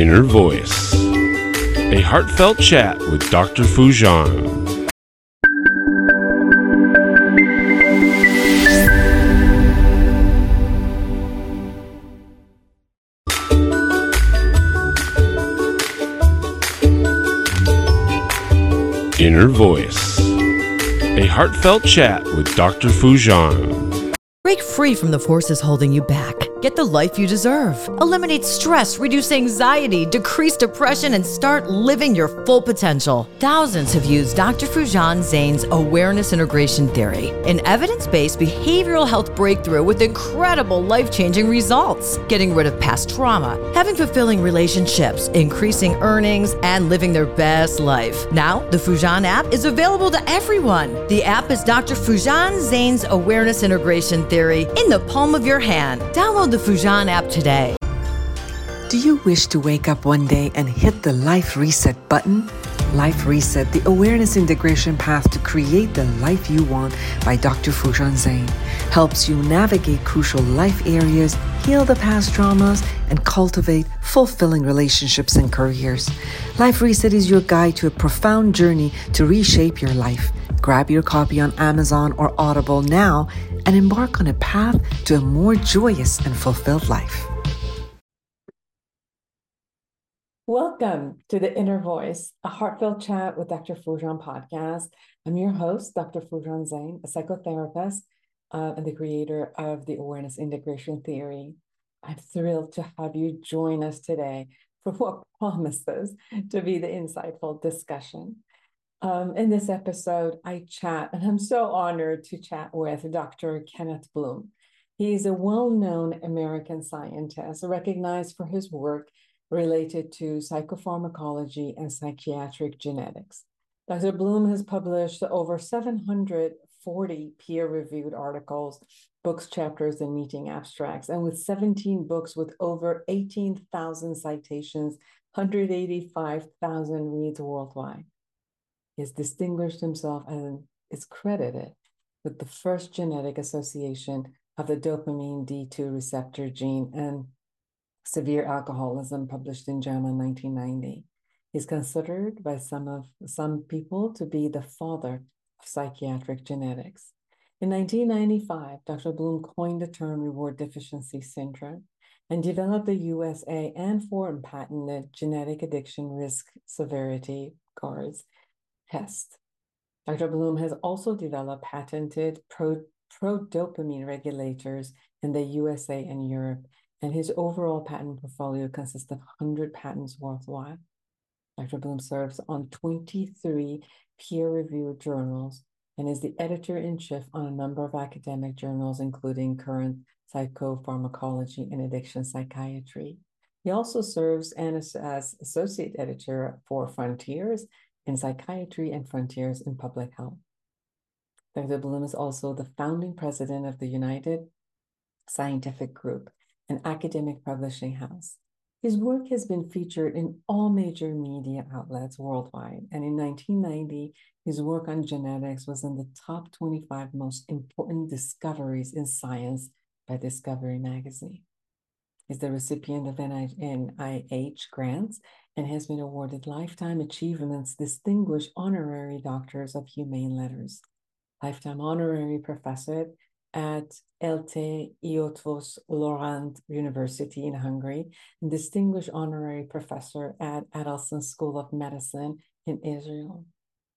Inner Voice, a heartfelt chat with Dr. Foojan. Inner Voice, a heartfelt chat with Dr. Foojan. Break free from the forces holding you back. Get the life you deserve. Eliminate stress, reduce anxiety, decrease depression, and start living your full potential. Thousands have used Dr. Foojan Zeyn's awareness integration theory, an evidence-based behavioral health breakthrough with incredible life-changing results. Getting rid of past trauma, having fulfilling relationships, increasing earnings, and living their best life. Now, the Foojan app is available to everyone. The app is Dr. Foojan Zeyn's awareness integration theory in the palm of your hand. Download the Foojan app today. Do you wish to wake up one day and hit the Life Reset button? Life Reset, the awareness integration path to create the life you want by Dr. Foojan Zeyn, helps you navigate crucial life areas, heal the past traumas, and cultivate fulfilling relationships and careers. Life Reset is your guide to a profound journey to reshape your life. Grab your copy on Amazon or Audible now and embark on a path to a more joyous and fulfilled life. Welcome to the Inner Voice, a heartfelt chat with Dr. Foojan podcast. I'm your host, Dr. Foojan Zeyn, a psychotherapist and the creator of the Awareness Integration Theory. I'm thrilled to have you join us today for what promises to be the insightful discussion. In this episode, I chat, and I'm so honored to chat with Dr. Kenneth Bloom. He's a well-known American scientist, recognized for his work related to psychopharmacology and psychiatric genetics. Dr. Bloom has published over 740 peer-reviewed articles, books, chapters, and meeting abstracts, and with 17 books with over 18,000 citations, 185,000 reads worldwide. He has distinguished himself and is credited with the first genetic association of the dopamine D2 receptor gene and severe alcoholism, published in JAMA in 1990. He's considered by some people to be the father of psychiatric genetics. In 1995, Dr. Bloom coined the term reward deficiency syndrome and developed the USA and foreign patented genetic addiction risk severity cards test. Dr. Bloom has also developed patented pro-dopamine regulators in the USA and Europe, and his overall patent portfolio consists of 100 patents worldwide. Dr. Bloom serves on 23 peer-reviewed journals and is the editor-in-chief on a number of academic journals, including Current Psychopharmacology and Addiction Psychiatry. He also serves as associate editor for Frontiers in Psychiatry and Frontiers in Public Health. Dr. Bloom is also the founding president of the United Scientific Group, an academic publishing house. His work has been featured in all major media outlets worldwide, and in 1990, his work on genetics was in the top 25 most important discoveries in science by Discovery magazine. He's the recipient of NIH grants and has been awarded Lifetime Achievements Distinguished Honorary Doctors of Humane Letters, Lifetime Honorary Professor at ELTE Eötvös Loránd University in Hungary, and Distinguished Honorary Professor at Adelson School of Medicine in Israel,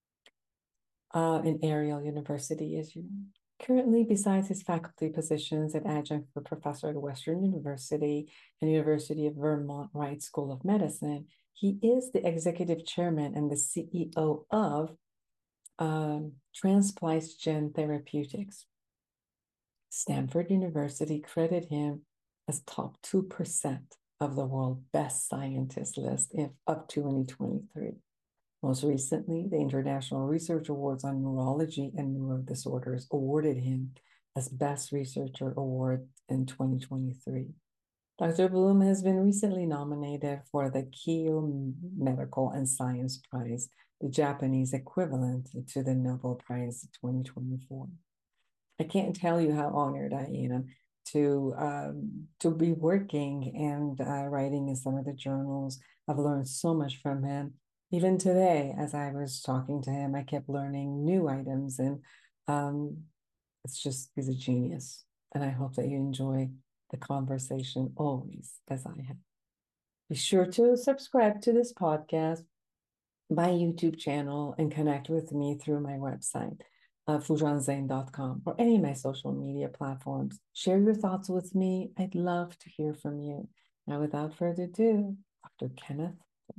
in Ariel University, Israel. Currently, besides his faculty positions at adjunct professor at Western University and University of Vermont Wright School of Medicine, he is the executive chairman and the CEO of Transplice Gen Therapeutics. Stanford University credited him as top 2% of the world's best scientists list of 2023. Most recently, the International Research Awards on Neurology and Neurodisorders awarded him as Best Researcher Award in 2023. Dr. Bloom has been recently nominated for the Keio Medical and Science Prize, the Japanese equivalent to the Nobel Prize 2024. I can't tell you how honored I am to be working and writing in some of the journals. I've learned so much from him. Even today, as I was talking to him, I kept learning new items, and it's just, he's a genius. And I hope that you enjoy the conversation always, as I have. Be sure to subscribe to this podcast, my YouTube channel, and connect with me through my website, foujanzein.com, or any of my social media platforms. Share your thoughts with me. I'd love to hear from you. Now, without further ado, Dr. Kenneth.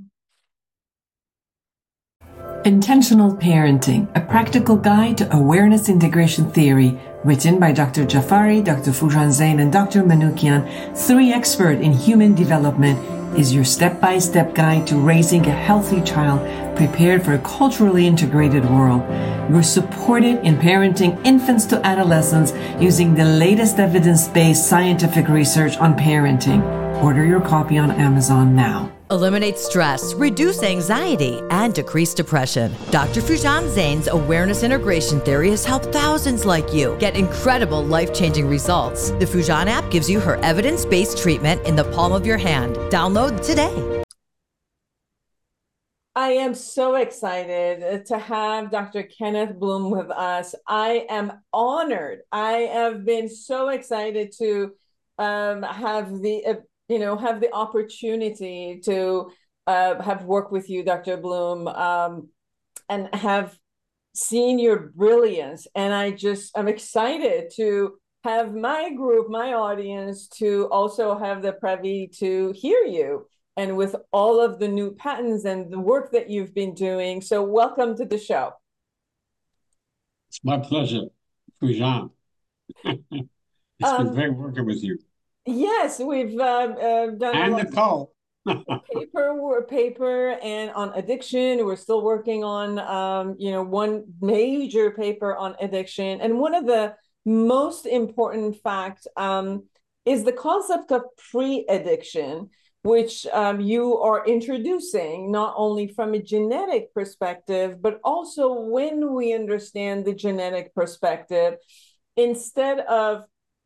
Intentional Parenting, a practical guide to awareness integration theory, written by Dr. Jafari, Dr. Foujan Zein, and Dr. Manoukian, 3 experts in human development, is your step-by-step guide to raising a healthy child prepared for a culturally integrated world. You're supported in parenting infants to adolescents using the latest evidence-based scientific research on parenting. Order your copy on Amazon now. Eliminate stress, reduce anxiety, and decrease depression. Dr. Foujan Zein's awareness integration theory has helped thousands like you get incredible life-changing results. The Foujan app gives you her evidence-based treatment in the palm of your hand. Download today. I am so excited to have Dr. Kenneth Bloom with us. I am honored. I have been so excited to have the opportunity to have worked with you, Dr. Bloom, and have seen your brilliance. And I'm excited to have my group, my audience, to also have the privy to hear you, and with all of the new patents and the work that you've been doing. So welcome to the show. It's my pleasure, Foujan. It's been great working with you. Yes, we've done and Nicole. paper and on addiction. We're still working on one major paper on addiction, and one of the most important facts is the concept of pre-addiction, which you are introducing not only from a genetic perspective, but also when we understand the genetic perspective, instead of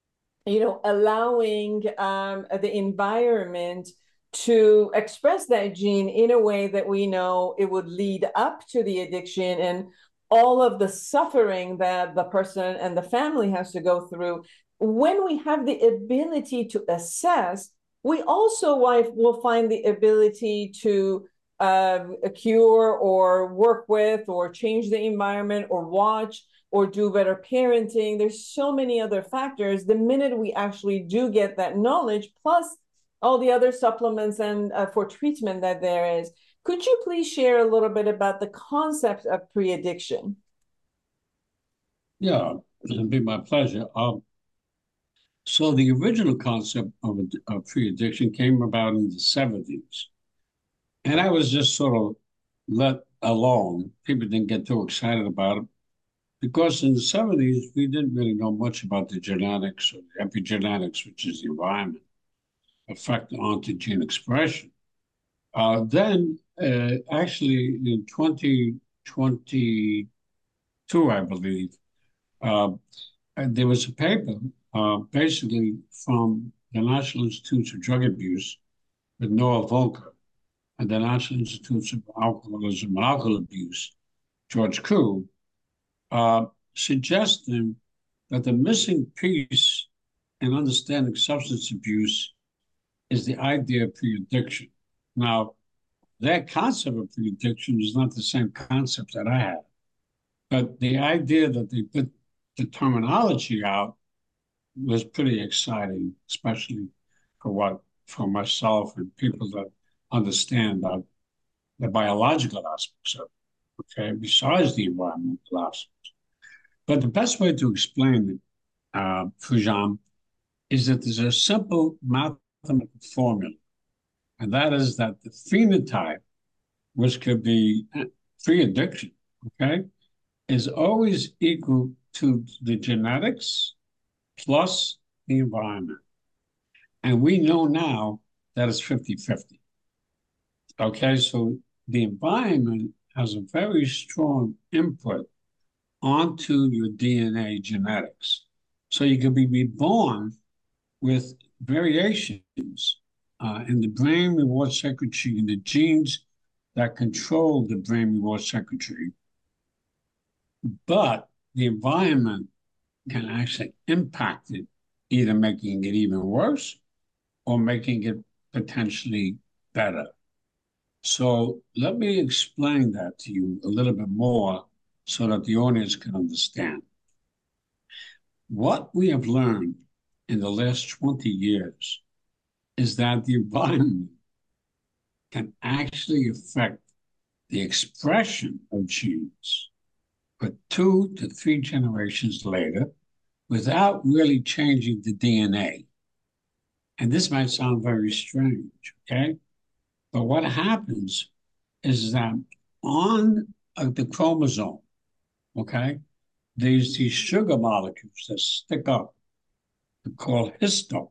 allowing the environment to express that gene in a way that we know it would lead up to the addiction and all of the suffering that the person and the family has to go through. When we have the ability to assess, we also will find the ability to cure or work with or change the environment or watch or do better parenting. There's so many other factors. The minute we actually do get that knowledge, plus all the other supplements and for treatment that there is, could you please share a little bit about the concept of pre-addiction? Yeah, it'd be my pleasure. So the original concept of pre-addiction came about in the 70s. And I was just sort of let alone. People didn't get too excited about it, because in the 70s, we didn't really know much about the genetics or the epigenetics, which is the environment, effect onto gene expression. Then, actually, in 2022, I believe, there was a paper basically from the National Institutes of Drug Abuse with Noah Volker and the National Institutes of Alcoholism and Alcohol Abuse, George Koo, suggesting that the missing piece in understanding substance abuse is the idea of pre-addiction. Now, that concept of pre-addiction is not the same concept that I have, but the idea that they put the terminology out was pretty exciting, especially for myself and people that understand the biological aspects of it, okay, besides the environmental aspects. But the best way to explain it, Foujan, is that there's a simple mathematical formula, and that is that the phenotype, which could be pre-addiction, okay, is always equal to the genetics plus the environment. And we know now that it's 50-50. Okay, so the environment has a very strong input onto your DNA genetics. So you can be reborn with variations in the brain reward circuitry and the genes that control the brain reward circuitry. But the environment can actually impact it, either making it even worse or making it potentially better. So let me explain that to you a little bit more so that the audience can understand. What we have learned in the last 20 years is that the environment can actually affect the expression of genes for 2 to 3 generations later without really changing the DNA. And this might sound very strange, okay? But what happens is that on the chromosome, okay, there's these sugar molecules that stick up, called histones.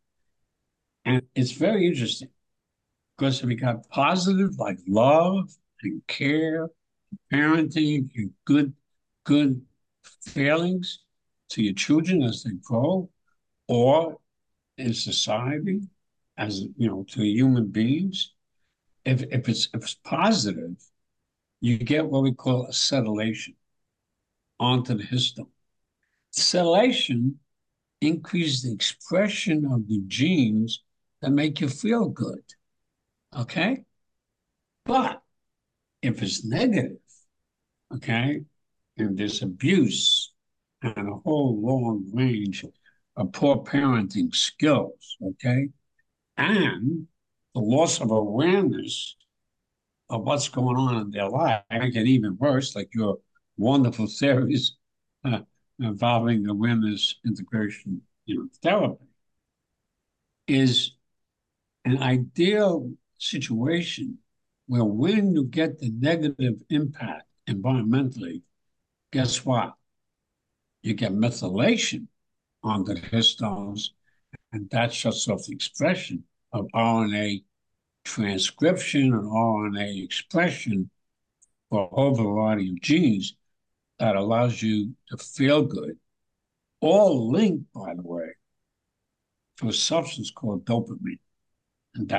And it's very interesting because we got positive like love and care, parenting, and good feelings to your children as they grow, or in society, as you know, to human beings. If it's positive, you get what we call acetylation onto the histone. Acetylation increases the expression of the genes that make you feel good. Okay? But if it's negative, okay, and there's abuse and a whole long range of poor parenting skills, okay, and the loss of awareness of what's going on in their life, make it even worse, like your wonderful theories involving awareness integration, therapy, is an ideal situation where when you get the negative impact environmentally, guess what? You get methylation on the histones, and that shuts off the expression of RNA transcription and RNA expression for a whole variety of genes that allows you to feel good, all linked, by the way, to a substance called dopamine. And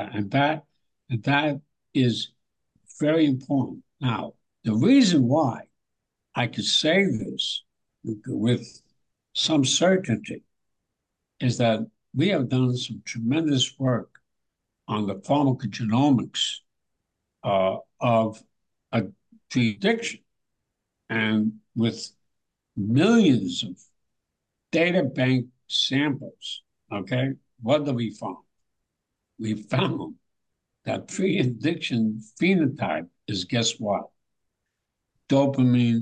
that is very important. Now, the reason why I could say this with some certainty is that we have done some tremendous work on the pharmacogenomics of addiction, and with millions of data bank samples, okay, what do we find? We found that pre-addiction phenotype is, guess what? Dopamine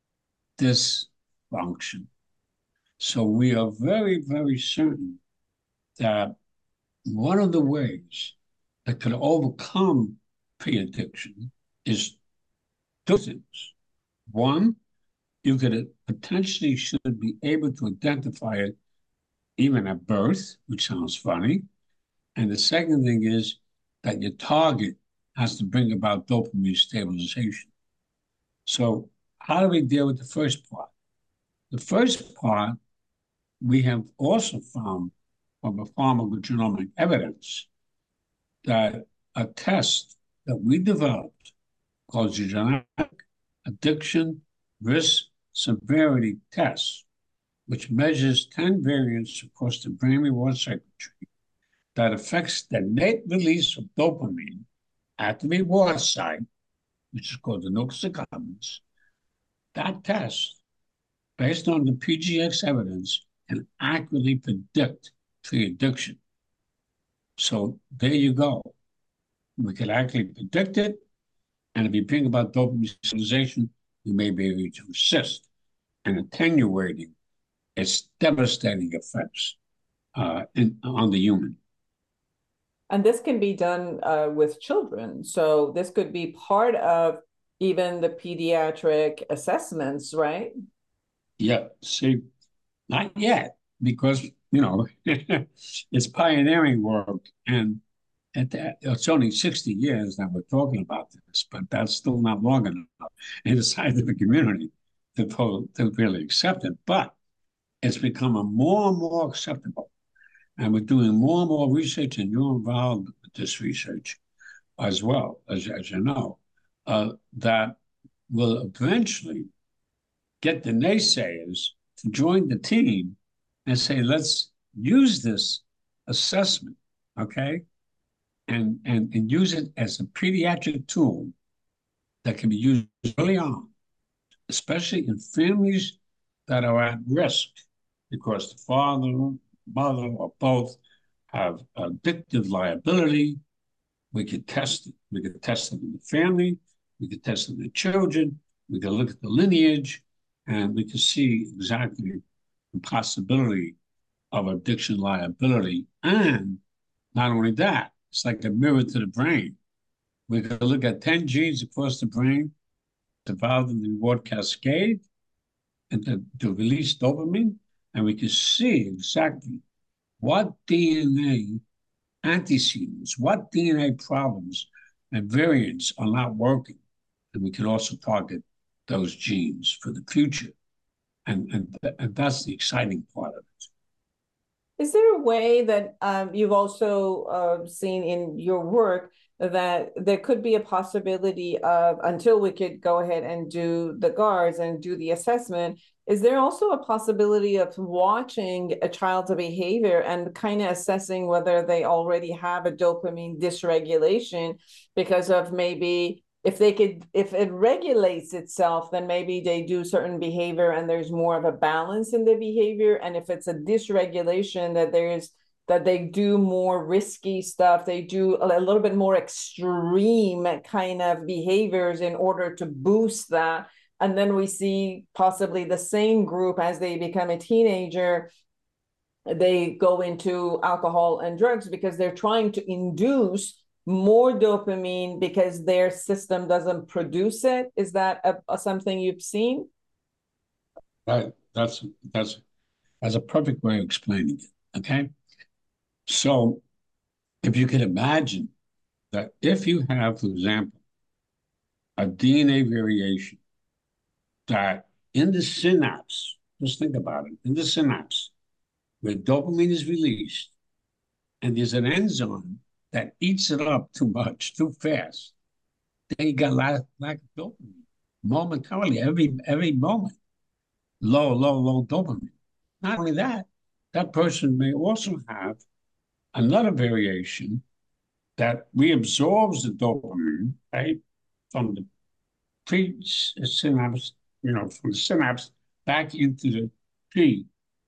dysfunction. So we are very, very certain that one of the ways that could overcome pre-addiction is 2 things. One, you could potentially should be able to identify it even at birth, which sounds funny. And the second thing is that your target has to bring about dopamine stabilization. So how do we deal with the first part? The first part, we have also found from the pharmacogenomic evidence that a test that we developed called the Genetic Addiction Risk Severity Test, which measures 10 variants across the brain reward circuitry that affects the net release of dopamine at the reward site, which is called the nucleus accumbens. That test, based on the PGX evidence, can accurately predict pre-addiction. So there you go. We can actually predict it, and if you think about dopamine stabilization, you may be able to assist in attenuating its devastating effects on the human. And this can be done with children. So this could be part of even the pediatric assessments, right? Yeah, see, not yet, because, it's pioneering work, and it's only 60 years that we're talking about this, but that's still not long enough in the scientific community to really accept it. But it's becoming more and more acceptable. And we're doing more and more research, and you're involved with this research as well, as you know, that will eventually get the naysayers to join the team and say, let's use this assessment, okay, and use it as a pediatric tool that can be used early on, especially in families that are at risk because the father, mother, or both have addictive liability. We could test it. We could test it in the family. We could test it in the children. We could look at the lineage, and we could see exactly the possibility of addiction liability. And not only that, it's like a mirror to the brain. We could look at 10 genes across the brain involved in the reward cascade and to release dopamine, and we could see exactly what DNA antecedents, what DNA problems and variants are not working. And we can also target those genes for the future. And that's the exciting part of it. Is there a way that you've also seen in your work that there could be a possibility of, until we could go ahead and do the GARS and do the assessment, is there also a possibility of watching a child's behavior and kind of assessing whether they already have a dopamine dysregulation because of maybe if it regulates itself, then maybe they do certain behavior and there's more of a balance in the behavior. And if it's a dysregulation, that they do more risky stuff, they do a little bit more extreme kind of behaviors in order to boost that. And then we see possibly the same group as they become a teenager, they go into alcohol and drugs because they're trying to induce more dopamine because their system doesn't produce it. Is that something you've seen? Right. That's a perfect way of explaining it. Okay. So if you can imagine that if you have, for example, a DNA variation that in the synapse, just think about it, in the synapse, where dopamine is released, and there's an enzyme that eats it up too much, too fast, then you got lack of dopamine momentarily, every moment, low dopamine. Not only that, that person may also have another variation that reabsorbs the dopamine, right, from the pre-synapse, from the synapse back into the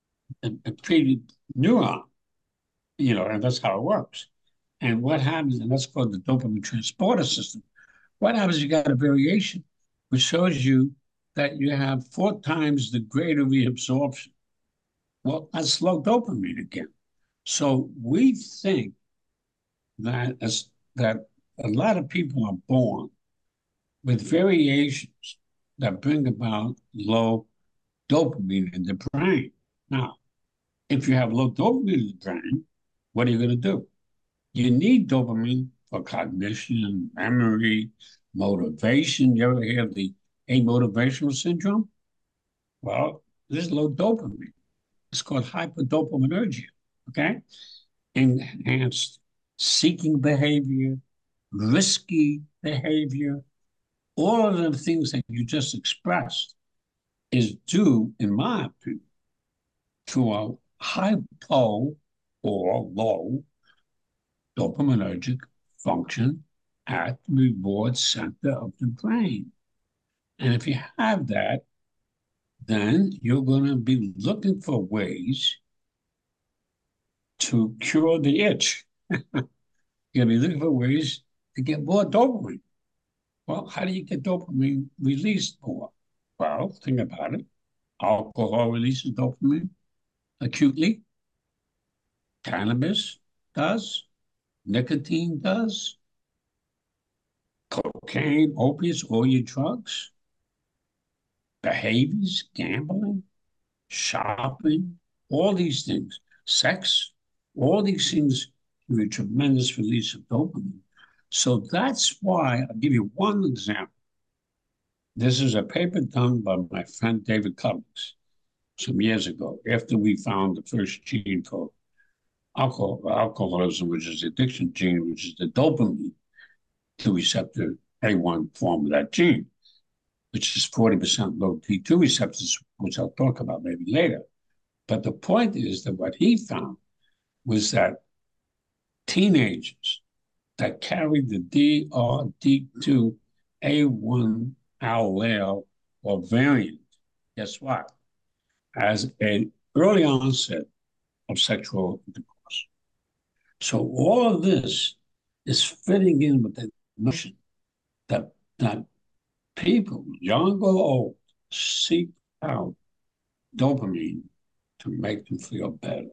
pre-neuron, and that's how it works. And what happens, and that's called the dopamine transporter system. What happens, you got a variation which shows you that you have 4 times the greater reabsorption. Well, that's slow dopamine again. So we think that a lot of people are born with variations that bring about low dopamine in the brain. Now, if you have low dopamine in the brain, what are you going to do? You need dopamine for cognition, memory, motivation. You ever hear of the amotivational syndrome? Well, there's low dopamine. It's called hyperdopaminergia, okay? Enhanced seeking behavior, risky behavior, all of the things that you just expressed is due, in my opinion, to a hypo or low dopaminergic function at the reward center of the brain. And if you have that, then you're going to be looking for ways to cure the itch. You're going to be looking for ways to get more dopamine. Well, how do you get dopamine released more? Well, think about it. Alcohol releases dopamine acutely. Cannabis does. Nicotine does. Cocaine, opiates, all your drugs. Behaviors, gambling, shopping, all these things. Sex, all these things give you a tremendous release of dopamine. So that's why, I'll give you one example. This is a paper done by my friend David Cummings some years ago, after we found the first gene code alcoholism, which is the addiction gene, which is the dopamine to receptor A1 form of that gene, which is 40% low T2 receptors, which I'll talk about maybe later. But the point is that what he found was that teenagers that carried the DRD2A1 allele or variant, guess what? As an early onset of sexual intercourse. So all of this is fitting in with the notion that people, young or old, seek out dopamine to make them feel better.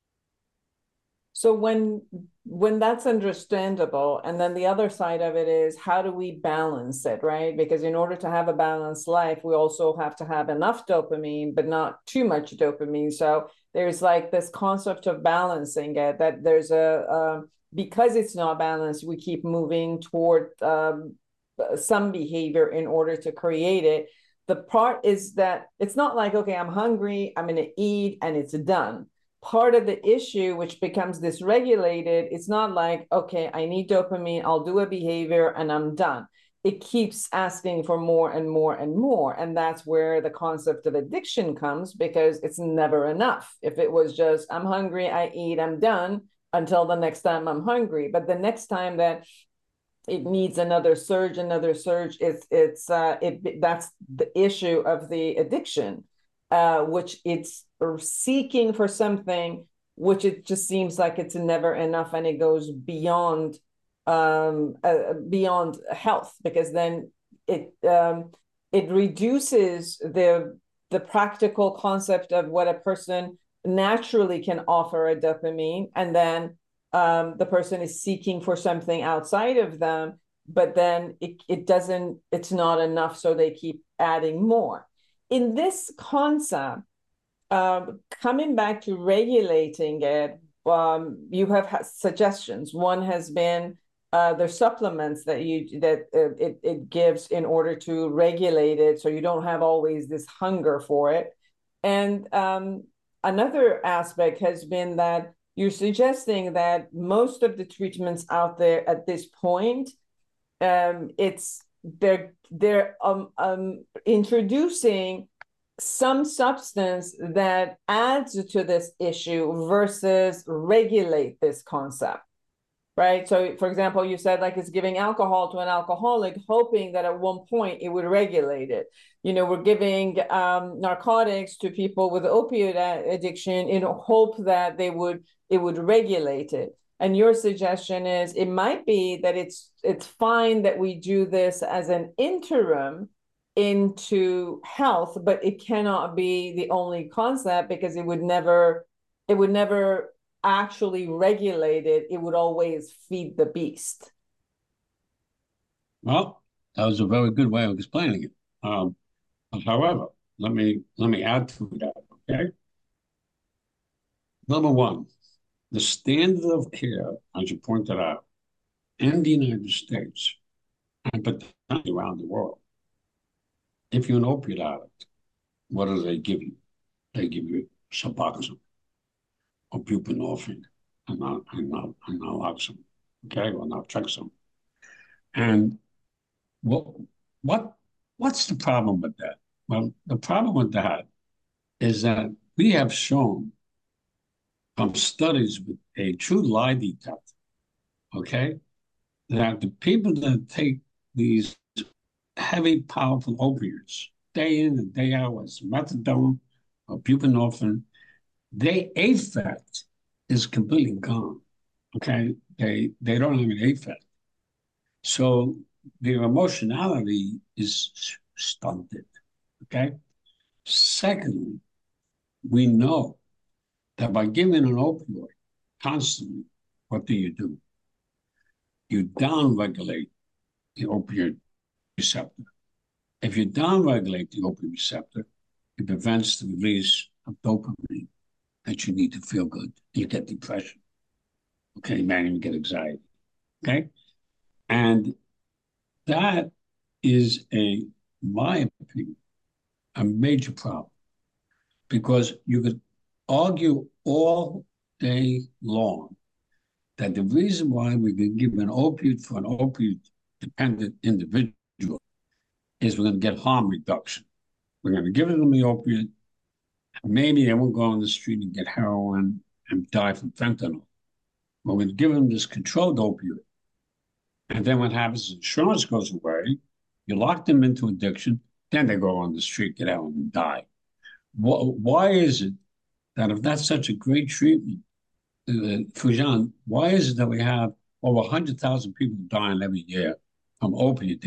So when that's understandable, and then the other side of it is how do we balance it, right? Because in order to have a balanced life, we also have to have enough dopamine, but not too much dopamine. So there's like this concept of balancing it, that there's because it's not balanced, we keep moving toward some behavior in order to create it. The part is that it's not like, okay, I'm hungry, I'm going to eat, and it's done. Part of the issue, which becomes dysregulated, it's not like, okay, I need dopamine, I'll do a behavior and I'm done. It keeps asking for more and more and more. And that's where the concept of addiction comes, because it's never enough. If it was just, I'm hungry, I eat, I'm done until the next time I'm hungry. But the next time that it needs another surge, it's that's the issue of the addiction, which it's seeking for something which it just seems like it's never enough, and it goes beyond health, because then it reduces the practical concept of what a person naturally can offer a dopamine, and then the person is seeking for something outside of them, but then it's not enough, so they keep adding more. In this concept, coming back to regulating it, you have had suggestions. One has been there's supplements that it gives in order to regulate it, so you don't have always this hunger for it. And another aspect has been that you're suggesting that most of the treatments out there at this point, they're introducing some substance that adds to this issue versus regulate this concept, right? So, for example, you said like it's giving alcohol to an alcoholic, hoping that at one point it would regulate it. You know, we're giving narcotics to people with opioid addiction in hope that it would regulate it. And your suggestion is it might be that it's fine that we do this as an interim into health, but it cannot be the only concept, because it would never actually regulate it. It would always feed the beast. Well, that was a very good way of explaining it. However, let me add to that. Okay. Number one, the standard of care, as you pointed out, in the United States and potentially around the world, if you're an opioid addict, what do they give you? They give you Suboxone or buprenorphine and naloxone, okay, or naltrexone. And what's the problem with that? Well, the problem with that is that we have shown from studies with a true lie detector, okay, that the people that take these heavy, powerful opioids day in and day out, as methadone or buprenorphine, their effect is completely gone. Okay, they don't have an effect, so their emotionality is stunted. Okay. Secondly, we know that by giving an opioid constantly, what do? You downregulate the opioid receptor. If you downregulate the opioid receptor, it prevents the release of dopamine that you need to feel good. You get depression. Okay, man, you get anxiety. Okay, and that is my opinion, a major problem, because you could argue all day long that the reason why we can give an opiate for an opiate-dependent individual is we're going to get harm reduction. We're going to give them the opiate. Maybe they won't go on the street and get heroin and die from fentanyl. But we're going to give them this controlled opioid. And then what happens is insurance goes away. You lock them into addiction. Then they go on the street, get out and die. Why is it that if that's such a great treatment, Foojan, why is it that we have over 100,000 people dying every year from opiate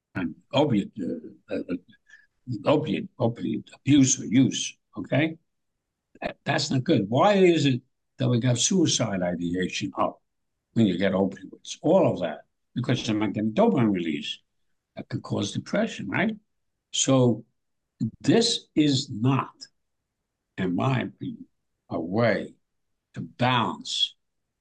abuse or use? Okay, that's not good. Why is it that we got suicide ideation up when you get opioids? All of that because you're not getting dopamine release. That could cause depression, right? So this is not, in my opinion, a way to balance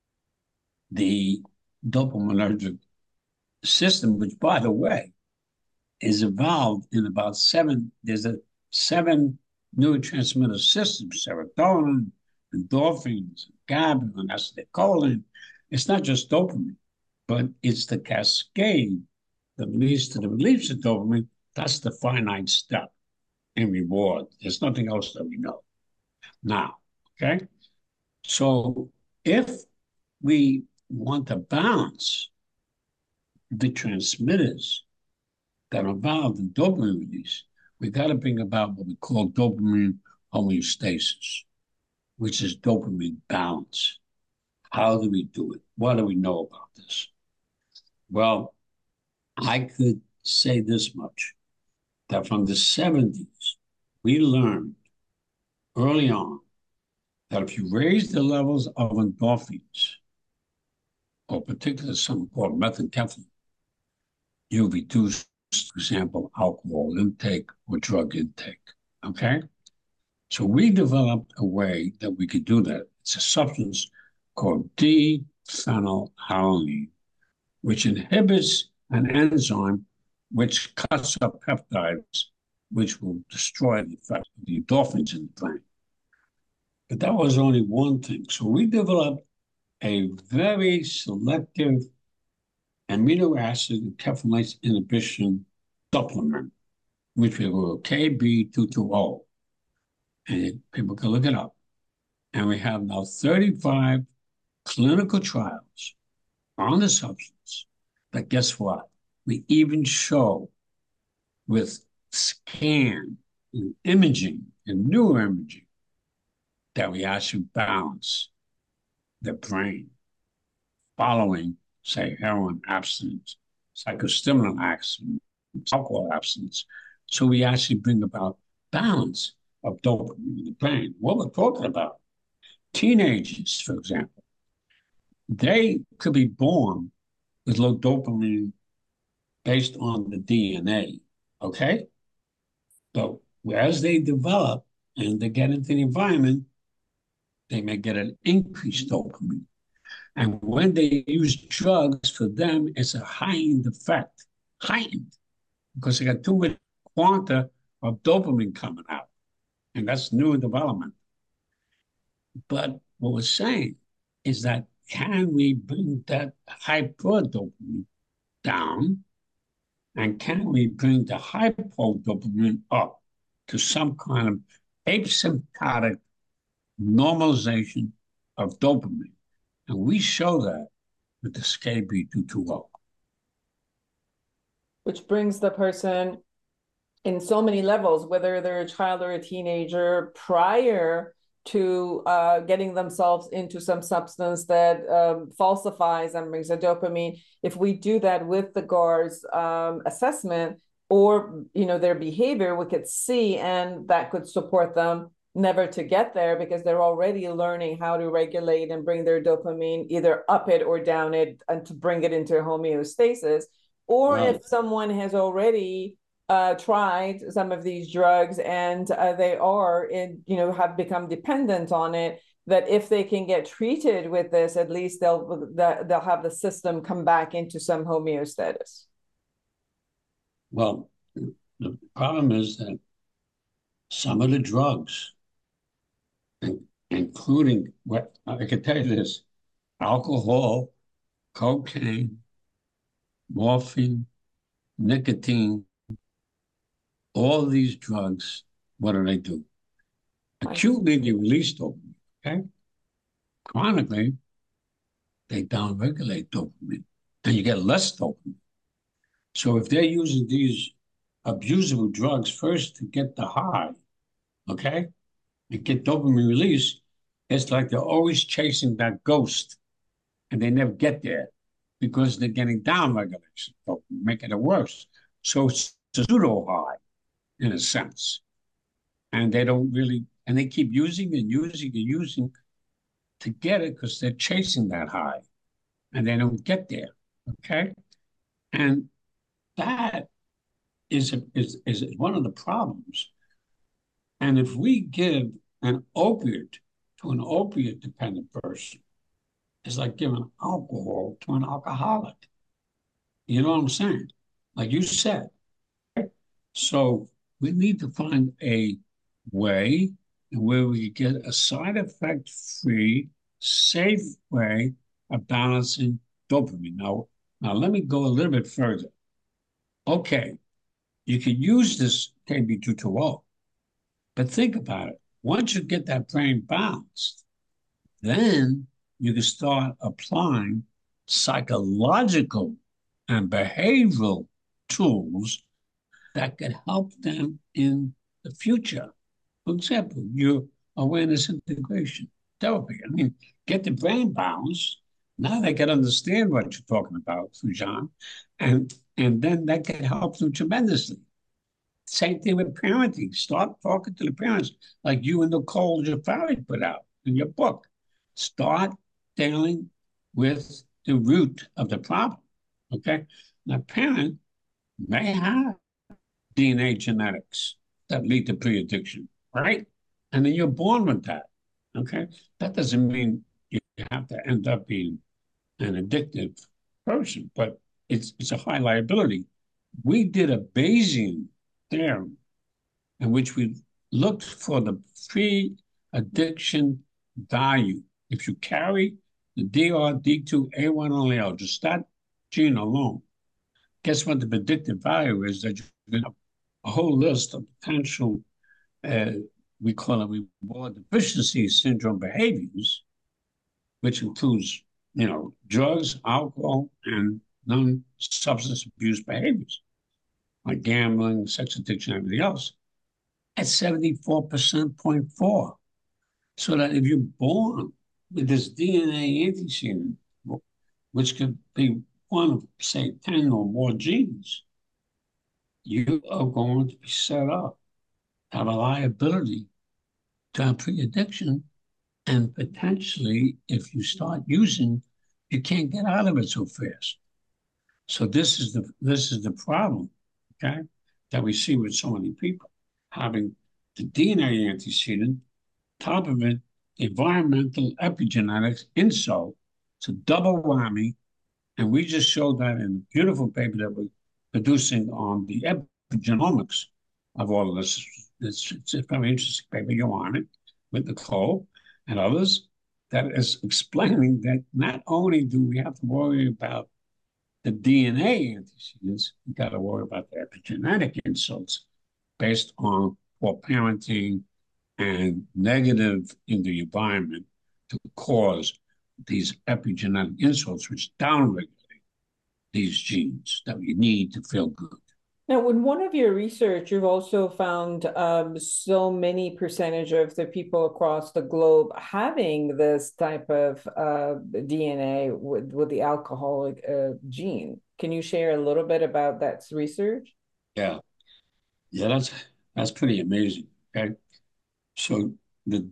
the dopaminergic system, which, by the way, is evolved in about there's 7 neurotransmitter systems: serotonin, endorphins, GABA, and acetylcholine. It's not just dopamine, but it's the cascade that leads to the release of dopamine. That's the finite step in reward. There's nothing else that we know. Now, okay? So if we want to balance the transmitters that are involved in dopamine release, we got to bring about what we call dopamine homeostasis, which is dopamine balance. How do we do it? What do we know about this? Well, I could say this much, that from the 70s, we learned early on that if you raise the levels of endorphins, or particularly something called methamphetamine, you reduce, for example, alcohol intake or drug intake, okay? So we developed a way that we could do that. It's a substance called D-phenylalanine, which inhibits an enzyme which cuts up peptides, which will destroy the effect of the endorphins in the brain. But that was only one thing. So we developed a very selective amino acid encapsulase inhibition supplement, which we call KB220. And people can look it up. And we have now 35 clinical trials on the substance. But guess what? We even show with scan and imaging and neuroimaging that we actually balance the brain following, say, heroin abstinence, psychostimulant abstinence, alcohol abstinence. So we actually bring about balance of dopamine in the brain. What we're talking about, teenagers, for example, they could be born with low dopamine based on the DNA, okay? But as they develop and they get into the environment, they may get an increased dopamine. And when they use drugs, for them, it's a heightened effect, because they got too much quanta of dopamine coming out. And that's new development. But what we're saying is that can we bring that hyperdopamine down? And can we bring the hypodopamine up to some kind of asymptotic normalization of dopamine? And we show that with the KB220. Which brings the person in so many levels, whether they're a child or a teenager, prior to getting themselves into some substance that falsifies and brings a dopamine. If we do that with the GARS assessment or their behavior, we could see, and that could support them never to get there because they're already learning how to regulate and bring their dopamine, either up it or down it, and to bring it into homeostasis. Or if someone has already tried some of these drugs and they are have become dependent on it, that if they can get treated with this, at least they'll have the system come back into some homeostasis. Well, the problem is that some of the drugs including what I can tell you this: alcohol, cocaine, morphine, nicotine, all these drugs, what do? Acutely, they release dopamine, okay? Chronically, they downregulate dopamine, and you get less dopamine. So if they're using these abusable drugs first to get the high, okay, to get dopamine release, it's like they're always chasing that ghost, and they never get there because they're getting down regulation, making it worse. So it's a pseudo high in a sense. And they don't really, and they keep using and using and using to get it because they're chasing that high and they don't get there. Okay. And that is one of the problems. And if we give an opiate to an opiate dependent person, it's like giving alcohol to an alcoholic. You know what I'm saying? Like you said. So we need to find a way where we get a side effect free, safe way of balancing dopamine. Now let me go a little bit further. Okay, you can use this KB220, but think about it. Once you get that brain balanced, then you can start applying psychological and behavioral tools that could help them in the future. For example, your awareness integration therapy. I mean, get the brain balanced. Now they can understand what you're talking about, Fujan, and then that can help them tremendously. Same thing with parenting. Start talking to the parents, like you and Nicole Jafari put out in your book. Start dealing with the root of the problem. Okay, now parent may have DNA genetics that lead to pre-addiction, right? And then you're born with that, okay? That doesn't mean you have to end up being an addictive person, but it's a high liability. We did a Bayesian theorem in which we looked for the pre-addiction value. If you carry the DR2D2A1 allele, just that gene alone, guess what the predictive value is? That you have a whole list of potential, we call it reward deficiency syndrome behaviors, which includes, drugs, alcohol, and non-substance abuse behaviors, like gambling, sex addiction, everything else, at 74.4%. So that if you're born with this DNA antecedent, which could be one of, say, 10 or more genes, you are going to be set up to have a liability to have pre-addiction. And potentially, if you start using, you can't get out of it so fast. So this is the problem, okay, that we see with so many people, having the DNA antecedent, top of it, environmental epigenetics, insult. It's a double whammy. And we just showed that in a beautiful paper that we're producing on the epigenomics of all of this. It's a very interesting paper. You're on it with Nicole and others that is explaining that not only do we have to worry about the DNA antecedents, we got to worry about the epigenetic insults based on poor parenting and negative in the environment to cause these epigenetic insults, which downregulate these genes that we need to feel good. Now, in one of your research, you've also found so many percentage of the people across the globe having this type of DNA with the alcoholic gene. Can you share a little bit about that research? Yeah, that's pretty amazing. Okay, so the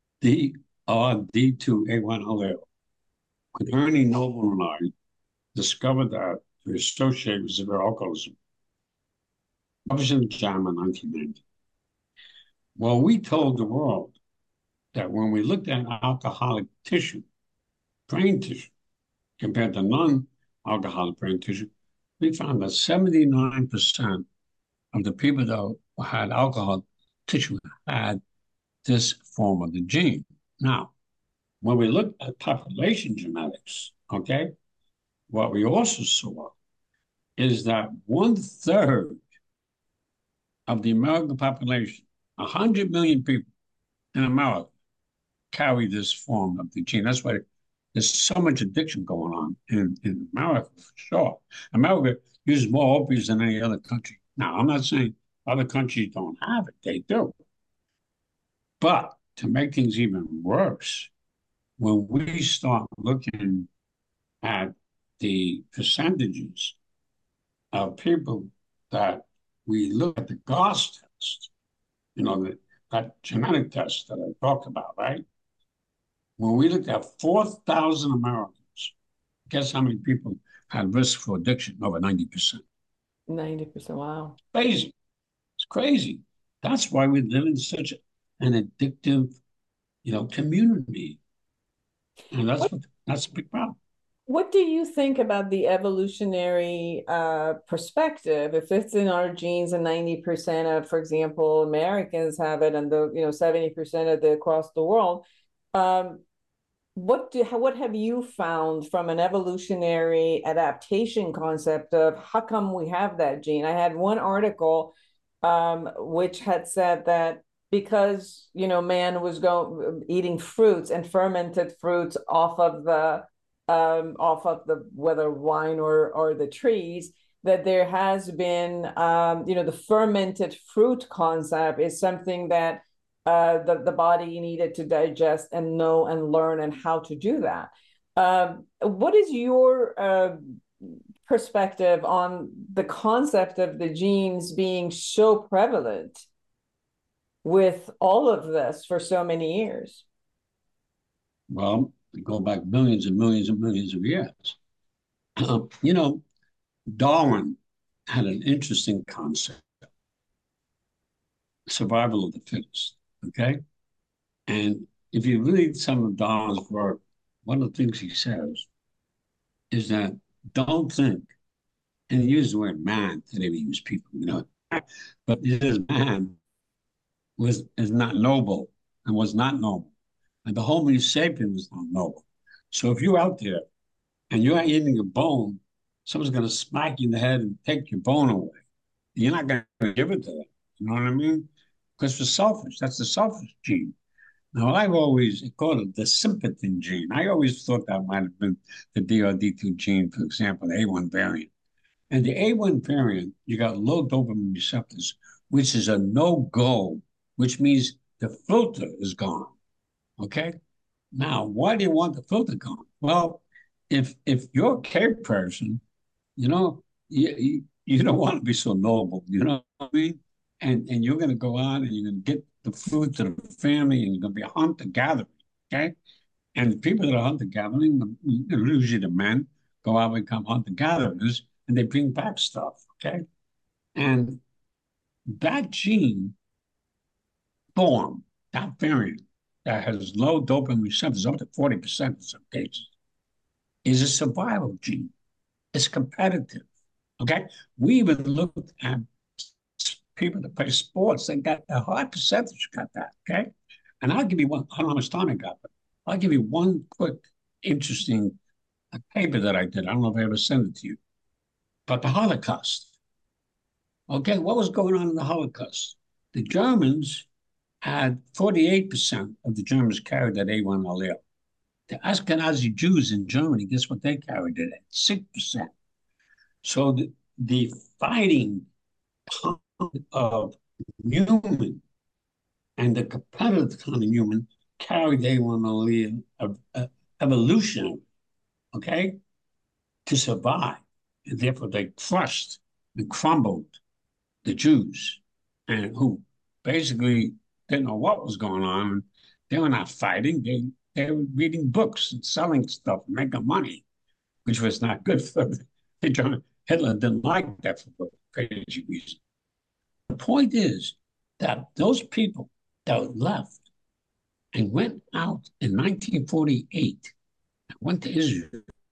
DR2D2A1 allele, when Ernie Noble and I discovered that to associate with severe alcoholism, published in JAMA in 1990. Well, we told the world that when we looked at alcoholic tissue, brain tissue, compared to non-alcoholic brain tissue, we found that 79% of the people that had alcohol tissue had this form of the gene. Now, when we look at population genetics, okay, what we also saw is that 1/3 of the American population, 100 million people in America, carry this form of the gene. That's why there's so much addiction going on in America, for sure. America uses more opiates than any other country. Now, I'm not saying other countries don't have it, they do. But to make things even worse, when we start looking at the percentages of people that we look at the GOS test, that genetic test that I talked about, right? When we looked at 4,000 Americans, guess how many people had risk for addiction? Over 90%. 90%, wow. Crazy. It's crazy. That's why we live in such an addictive, community. And that's a big problem. What do you think about the evolutionary perspective? If it's in our genes and 90% of, for example, Americans have it, and 70% of the across the world, what have you found from an evolutionary adaptation concept of how come we have that gene? I had one article which had said that because man was eating fruits and fermented fruits off of the whether wine or the trees, that there has been the fermented fruit concept is something that the body needed to digest and know and learn and how to do that. What is your perspective on the concept of the genes being so prevalent with all of this for so many years? Well, we go back millions and millions and millions of years. Darwin had an interesting concept, survival of the fittest, okay? And if you read some of Darwin's work, one of the things he says is that don't think, and he used the word man, today we use people, but he says man is not noble and was not noble. And the Homo sapiens was not noble. So if you're out there and you're eating a bone, someone's going to smack you in the head and take your bone away. You're not going to give it to them. You know what I mean? Because we're selfish. That's the selfish gene. Now, I've always called it the sympathin gene. I always thought that might have been the DRD2 gene, for example, the A1 variant. And the A1 variant, you got low dopamine receptors, which is a no-go, which means the filter is gone. Okay? Now, why do you want the filter gone? Well, if you're a cave person, you don't want to be so noble, you know what I mean? And you're going to go out and you're going to get the food to the family, and you're going to be a hunter-gatherer, okay? And the people that are hunter-gathering, usually the men, go out and become hunter-gatherers, and they bring back stuff, okay? And that gene form, that variant that has low dopamine receptors, up to 40% in some cases, is a survival gene. It's competitive, okay? We even looked at people that play sports, they got a high percentage got that, okay? And I'll give you one, I don't know how much time I got, but I'll give you one quick, interesting paper that I did. I don't know if I ever sent it to you, but the Holocaust. Okay, what was going on in the Holocaust? The Germans had 48% of the Germans carried that A1 allele. The Ashkenazi Jews in Germany, guess what they carried it at? 6%. So the fighting of human and the competitive kind of human carried A1 allele of evolution, okay, to survive. And therefore they crushed and crumbled the Jews, and who basically didn't know what was going on. They were not fighting. They were reading books and selling stuff, making money, which was not good for the Hitler didn't like that for crazy reasons. The point is that those people that left and went out in 1948 and went to Israel,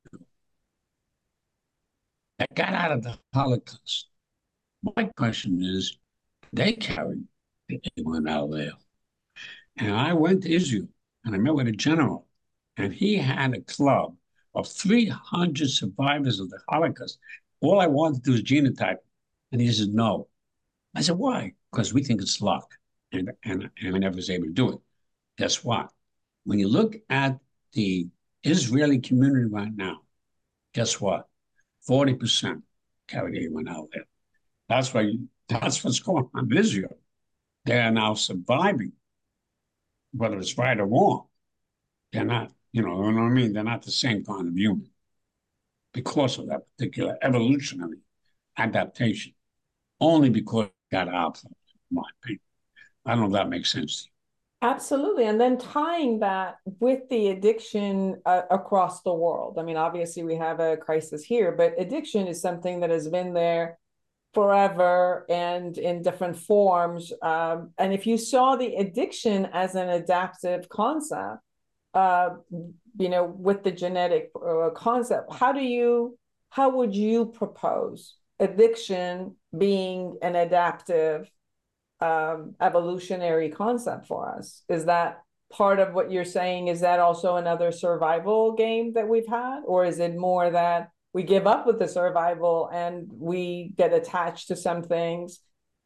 that got out of the Holocaust. My question is, they carried the A1 allele. And I went to Israel and I met with a general, and he had a club of 300 survivors of the Holocaust. All I wanted to do is genotype. And he said, no. I said, why? Because we think it's luck. And I never was able to do it. Guess what? When you look at the Israeli community right now, guess what? 40% carried A1 out there. That's what's going on in Israel. They are now surviving, whether it's right or wrong. They're not, you know what I mean? They're not the same kind of human because of that particular evolutionary adaptation, only because it got out, in my opinion. I don't know if that makes sense to you. Absolutely. And then tying that with the addiction across the world. I mean, obviously, we have a crisis here, but addiction is something that has been there forever and in different forms. And if you saw the addiction as an adaptive concept, with the genetic concept, how would you propose addiction being an adaptive evolutionary concept for us? Is that part of what you're saying? Is that also another survival game that we've had? Or is it more that we give up with the survival and we get attached to some things?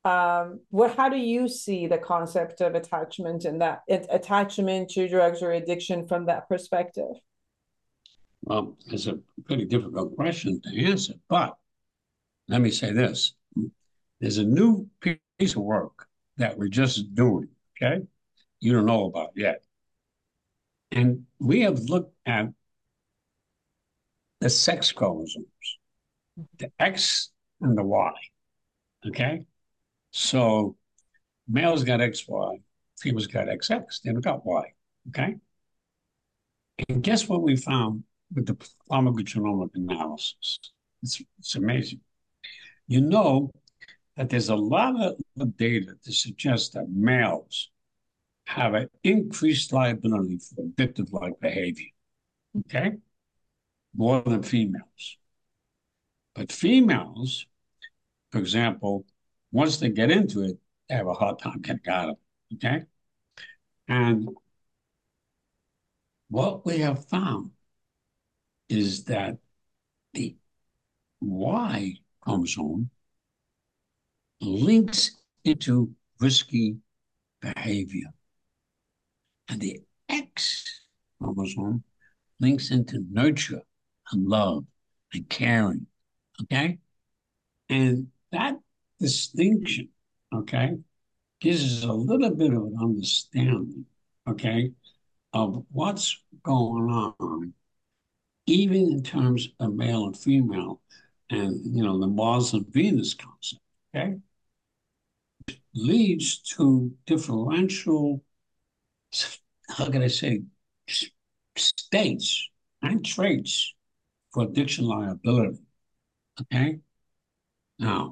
How do you see the concept of attachment and that attachment to drugs or addiction from that perspective? Well, it's a pretty difficult question to answer, but let me say this. There's a new piece of work that we're just doing, okay? You don't know about yet. And we have looked at the sex chromosomes, the X and the Y, okay? So males got XY, females got XX, they got Y, okay? And guess what we found with the pharmacogenomic analysis? It's amazing. You know that there's a lot of data to suggest that males have an increased liability for addictive-like behavior, okay? More than females. But females, for example, once they get into it, they have a hard time getting out of it, okay? And what we have found is that the Y chromosome links into risky behavior. And the X chromosome links into nurture and love and caring, okay? And that distinction, okay, gives us a little bit of an understanding, okay, of what's going on, even in terms of male and female, and, you know, the Mars and Venus concept, okay, leads to differential, how can I say, states and traits for addiction liability, okay? Now,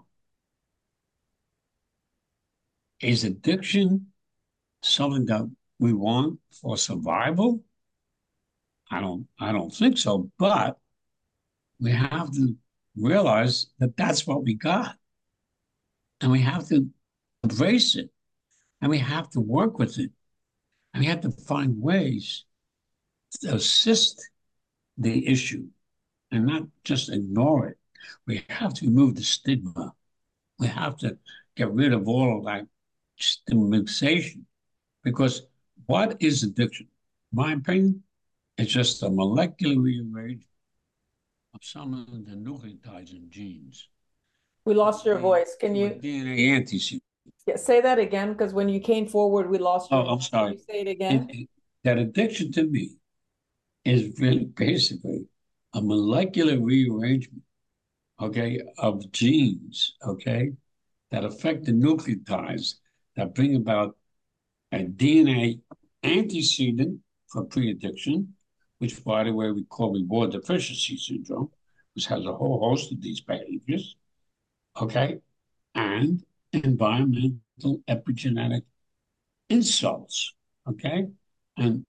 is addiction something that we want for survival? I don't think so, but we have to realize that that's what we got. And we have to embrace it. And we have to work with it. And we have to find ways to assist the issue and not just ignore it. We have to remove the stigma. We have to get rid of all of that stigmatization. Because what is addiction? In my opinion, it's just a molecular rearrangement of some of the nucleotides and genes. We lost your voice. Can you DNA anti-sequence? Yeah, say that again, because when you came forward, we lost your voice. I'm sorry. Can you say it again? That addiction to me is really basically a molecular rearrangement, okay, of genes, okay, that affect the nucleotides that bring about a DNA antecedent for pre-addiction, which, by the way, we call reward deficiency syndrome, which has a whole host of these behaviors, okay, and environmental epigenetic insults, okay, and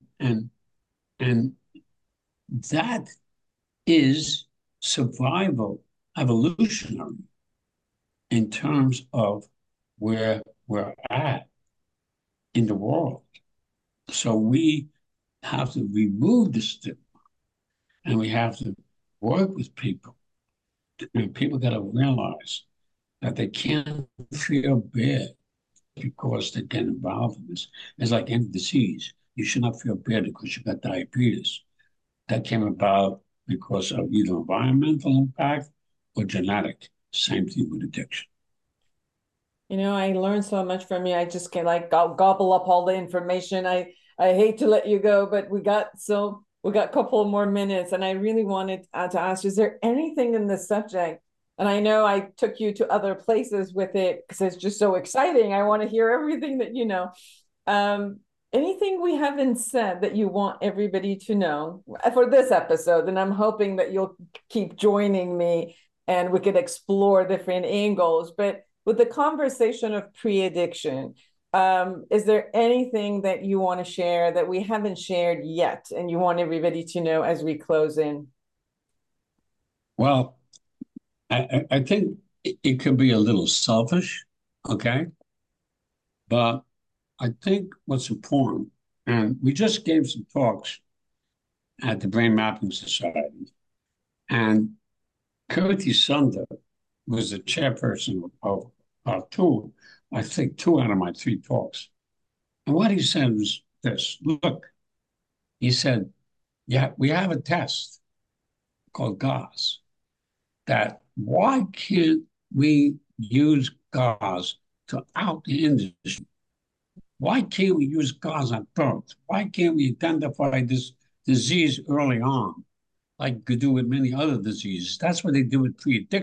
that is survival evolutionary in terms of where we're at in the world. So we have to remove the stigma, and we have to work with people. And people got to realize that they can't feel bad because they get involved in this. It's like any disease. You should not feel bad because you got diabetes. That came about because of either environmental impact or genetic. Same thing with addiction. You know, I learned so much from you. I just can like gobble up all the information. I hate to let you go, but we got a couple more minutes, and I really wanted to ask you, is there anything in this subject? And I know I took you to other places with it because it's just so exciting. I want to hear everything that you know. Anything we haven't said that you want everybody to know for this episode? And I'm hoping that you'll keep joining me and we could explore different angles. But with the conversation of pre-addiction, is there anything that you want to share that we haven't shared yet and you want everybody to know as we close in? Well, I think it could be a little selfish, okay? But I think what's important, and we just gave some talks at the Brain Mapping Society, and Kirti Sundar was the chairperson of I think two out of my three talks. And what he said was this, look, he said, yeah, we have a test called GAS that why can't we use GAS to out the industry? Why can't we use GAS on birth? Why can't we identify this disease early on, like you could do with many other diseases? That's what they do with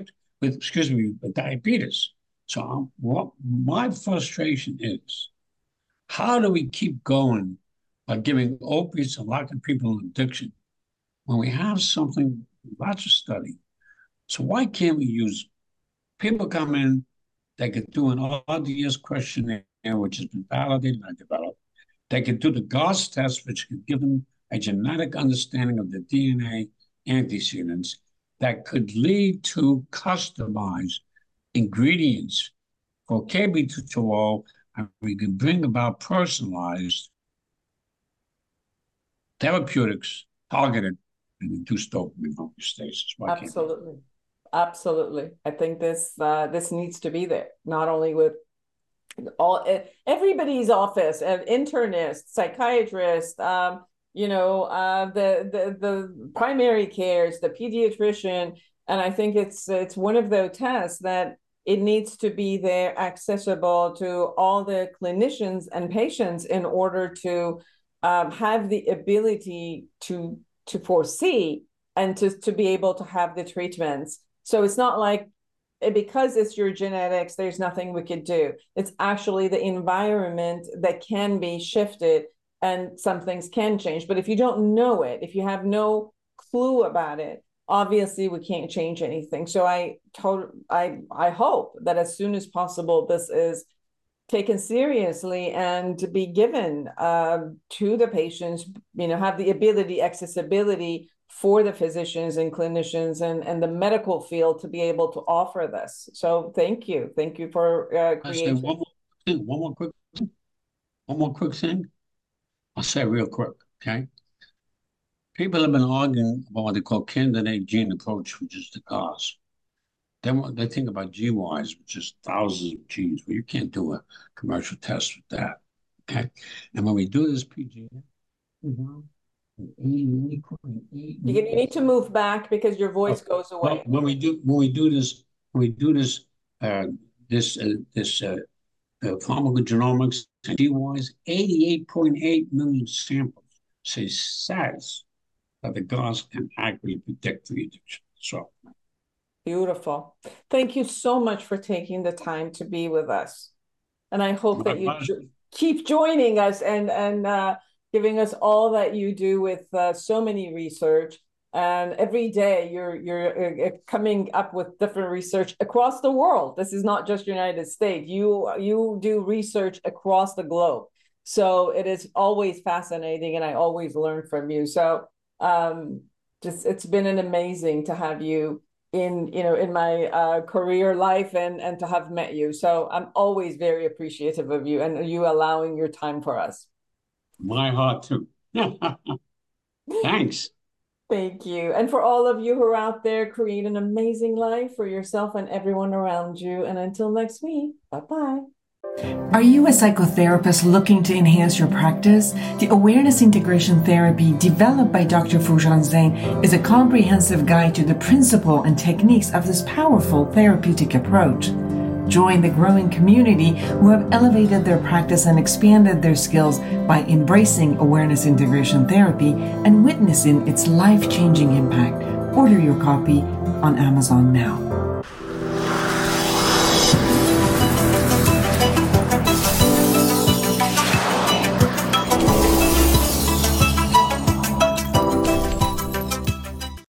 with diabetes. So what my frustration is, how do we keep going by giving opiates and locking people in addiction when we have something, lots of study? So why can't we use, people come in, they could do an RDS questionnaire, which has been validated and developed. They could do the GAS test, which could give them a genetic understanding of the DNA antecedents that could lead to customized ingredients for KB220, and we can bring about personalized therapeutics targeted and induced dopamine homeostasis. Absolutely. Absolutely. I think this needs to be there, not only with everybody's office, internists, psychiatrists, the primary cares, the pediatrician. And I think it's one of those tests that it needs to be there, accessible to all the clinicians and patients in order to have the ability to foresee and to be able to have the treatments. So it's not like, because it's your genetics, there's nothing we could do. It's actually the environment that can be shifted and some things can change. But if you don't know it, if you have no clue about it, obviously we can't change anything. So I hope that as soon as possible, this is taken seriously and to be given to the patients, have the ability, accessibility for the physicians and clinicians and the medical field to be able to offer this. So thank you for creating. One more quick thing. I'll say real quick, okay? People have been arguing about what they call candidate gene approach, which is the GAS. Then they think about GWAS, which is thousands of genes. Well, you can't do a commercial test with that, okay? And when we do this PGA, you need to move back because your voice goes away. When we do this pharmacogenomics and GWAS, 88.8 million samples says that the GAS can accurately predict the addiction. So beautiful. Thank you so much for taking the time to be with us. And I hope that you keep joining us and giving us all that you do with so many research. And every day you're coming up with different research across the world. This is not just United States. You do research across the globe. So it is always fascinating and I always learn from you. So it's been an amazing to have you in my career life and to have met you. So I'm always very appreciative of you and you allowing your time for us. My heart too. Thanks. Thank you. And for all of you who are out there, create an amazing life for yourself and everyone around you. And until next week, bye-bye. Are you a psychotherapist looking to enhance your practice? The Awareness Integration Therapy, developed by Dr. Foojan Zeine, is a comprehensive guide to the principle and techniques of this powerful therapeutic approach. Join the growing community who have elevated their practice and expanded their skills by embracing Awareness Integration Therapy and witnessing its life-changing impact. Order your copy on Amazon now.